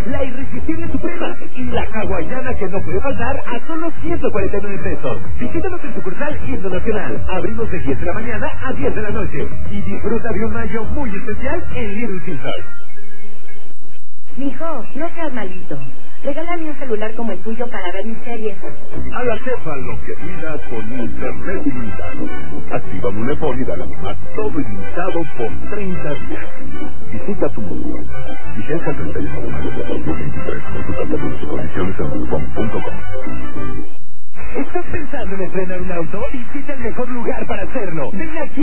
la irresistible suprema y la hawaiana que no puede faltar a solo 149 pesos. Visítanos en sucursal internacional. Abrimos de 10 de la mañana a 10 de la noche. Y disfruta de un mayo muy especial en Little Caesars. Mijo, no seas malito. Regálame un celular como el tuyo para ver mis series. A la jefa lo que pidas con internet ilimitado. Activa Munepol y dale más todo ilimitado por 30 días. Visita tu mundo. Vigencia 31 de mayo de 2023. Consulta términos y condiciones en munepol.com. ¿Estás pensando en estrenar un auto? Visita el mejor lugar para hacerlo. Ven aquí.